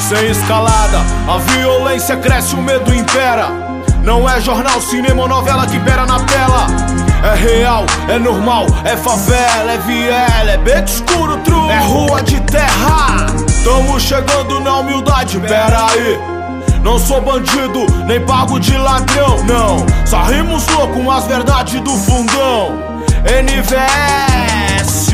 Sem escalada, a violência cresce, o medo impera. Não é jornal, cinema ou novela que impera na tela. É real, é normal, é favela, é viela, é beco escuro, true, é rua de terra. Tamo chegando na humildade, pera aí. Não sou bandido, nem pago de ladrão, não. Só rimos louco com as verdades do fundão. NVS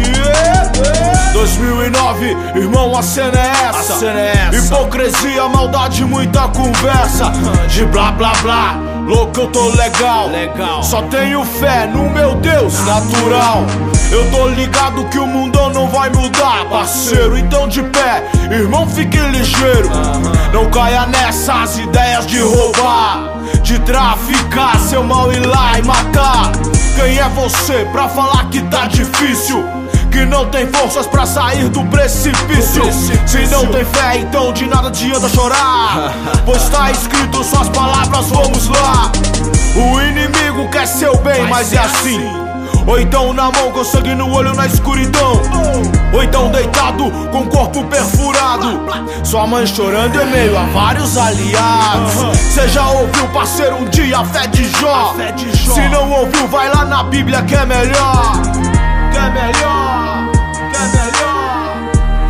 2009, irmão, a cena é essa. Hipocrisia, maldade, muita conversa de blá blá blá. Louco, eu tô legal. Só tenho fé no meu Deus natural. Eu tô ligado que o mundão não vai mudar, parceiro, então de pé, irmão, fique ligeiro. Não caia nessas ideias de roubar, de traficar, seu mal ir lá e matar. Quem é você pra falar que tá difícil? Que não tem forças pra sair do precipício. Se não tem fé, então de nada adianta chorar, pois tá escrito suas palavras, vamos lá. O inimigo quer seu bem, mas é assim. Ou então na mão com sangue no olho na escuridão, ou então deitado com o corpo perfurado. Sua mãe chorando em meio a vários aliados. Cê já ouviu, parceiro, um dia a fé de Jó? Se não ouviu, vai lá na Bíblia que é melhor. Que é melhor, que é melhor,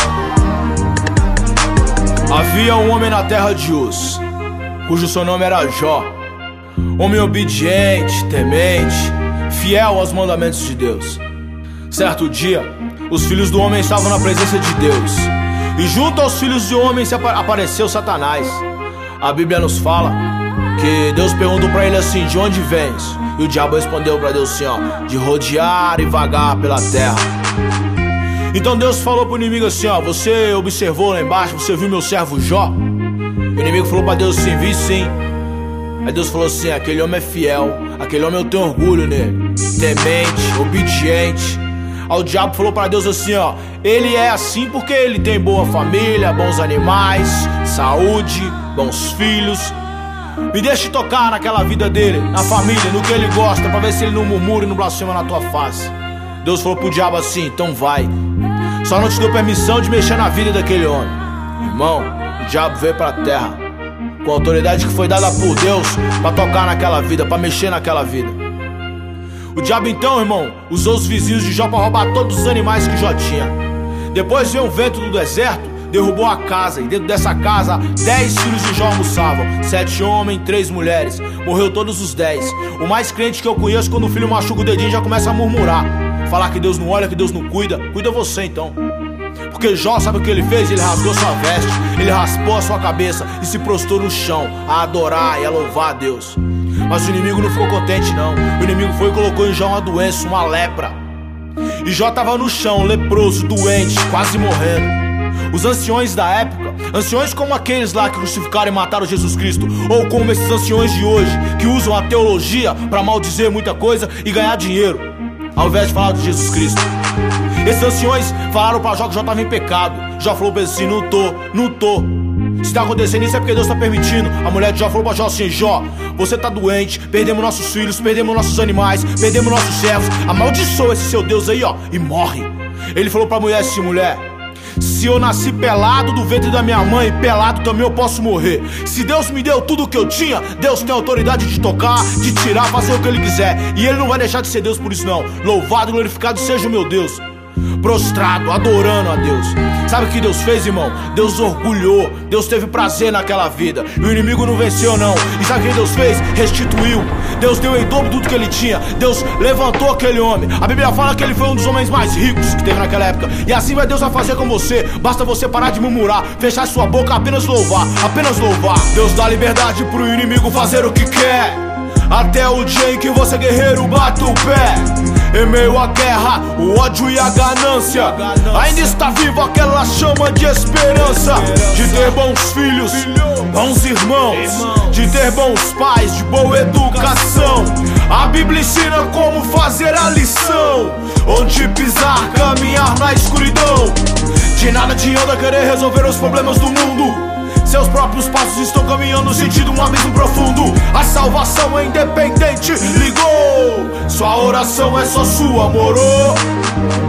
que é melhor. Havia um homem na terra de Uz, cujo seu nome era Jó. Homem obediente, temente, fiel aos mandamentos de Deus. Certo dia, os filhos do homem estavam na presença de Deus, e junto aos filhos do homem apareceu Satanás. A Bíblia nos fala que Deus perguntou pra ele assim: de onde vens? E o diabo respondeu pra Deus assim, ó: de rodear e vagar pela terra. Então Deus falou pro inimigo assim, ó: você observou lá embaixo, você viu meu servo Jó? O inimigo falou pra Deus assim: vi sim. Aí Deus falou assim: aquele homem é fiel, aquele homem eu tenho orgulho nele, temente, obediente. Aí o diabo falou pra Deus assim, ó: ele é assim porque ele tem boa família, bons animais, saúde, bons filhos. Me deixe tocar naquela vida dele, na família, no que ele gosta, pra ver se ele não murmura e não blasfema na tua face. Deus falou pro diabo assim: então vai, só não te dou permissão de mexer na vida daquele homem. Irmão, o diabo veio pra terra com a autoridade que foi dada por Deus pra tocar naquela vida, pra mexer naquela vida. O diabo então, irmão, usou os vizinhos de Jó pra roubar todos os animais que Jó tinha. Depois veio um vento do deserto, derrubou a casa, e dentro dessa casa 10 filhos de Jó almoçavam, 7 homens, 3 mulheres. Morreu todos os 10. O mais crente que eu conheço, quando o filho machuca o dedinho, já começa a murmurar, falar que Deus não olha, que Deus não cuida. Cuida você então. Porque Jó, sabe o que ele fez? Ele rasgou sua veste, ele raspou a sua cabeça e se prostrou no chão a adorar e a louvar a Deus. Mas o inimigo não ficou contente não. O inimigo foi e colocou em Jó uma doença, uma lepra. E Jó estava no chão, leproso, doente, quase morrendo. Os anciões da época, anciões como aqueles lá que crucificaram e mataram Jesus Cristo, ou como esses anciões de hoje, que usam a teologia para maldizer muita coisa e ganhar dinheiro, ao invés de falar de Jesus Cristo. Esses anciões falaram pra Jó que Jó estava em pecado. Jó falou pra ele assim: não tô. Se tá acontecendo isso é porque Deus tá permitindo. A mulher de Jó falou pra Jó assim: Jó, você tá doente, perdemos nossos filhos, perdemos nossos animais, perdemos nossos servos. Amaldiçoa esse seu Deus aí, ó, e morre. Ele falou pra mulher assim: mulher, se eu nasci pelado do ventre da minha mãe, pelado também eu posso morrer. Se Deus me deu tudo o que eu tinha, Deus tem autoridade de tocar, de tirar, fazer o que Ele quiser. E Ele não vai deixar de ser Deus por isso não. Louvado e glorificado seja o meu Deus. Prostrado, adorando a Deus. Sabe o que Deus fez, irmão? Deus orgulhou, Deus teve prazer naquela vida. E o inimigo não venceu não. E sabe o que Deus fez? Restituiu. Deus deu em dobro tudo que ele tinha. Deus levantou aquele homem. A Bíblia fala que ele foi um dos homens mais ricos que teve naquela época. E assim vai Deus vai fazer com você. Basta você parar de murmurar, fechar sua boca, apenas louvar. Apenas louvar. Deus dá liberdade pro inimigo fazer o que quer, até o dia em que você, guerreiro, bate o pé. Em meio à guerra, o ódio e a ganância, ainda está viva aquela chama de esperança, de ter bons filhos, bons irmãos, de ter bons pais, de boa educação. A Bíblia ensina como fazer a lição, onde pisar, caminhar na escuridão. De nada adianta querer resolver os problemas do mundo, seus próprios passos estão caminhando no sentido de um abismo profundo. A salvação é independente, ligou. Sua oração é só sua, moro.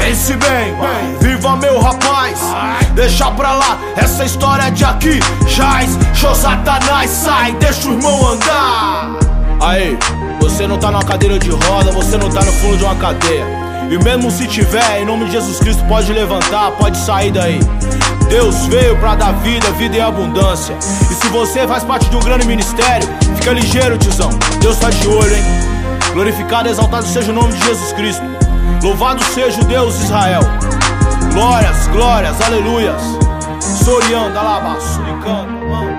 pense bem, viva meu rapaz. Deixa pra lá essa história de aqui jaz. Show Satanás, sai, deixa o irmão andar. Aí, você não tá numa cadeira de roda, você não tá no fundo de uma cadeia. E mesmo se tiver, em nome de Jesus Cristo, pode levantar, pode sair daí. Deus veio pra dar vida, vida em abundância. E se você faz parte de um grande ministério, fica ligeiro, tiozão, Deus tá de olho, hein? Glorificado e exaltado seja o nome de Jesus Cristo. Louvado seja o Deus de Israel. Glórias, glórias, aleluias. Soriando, alabaço, canta, mano.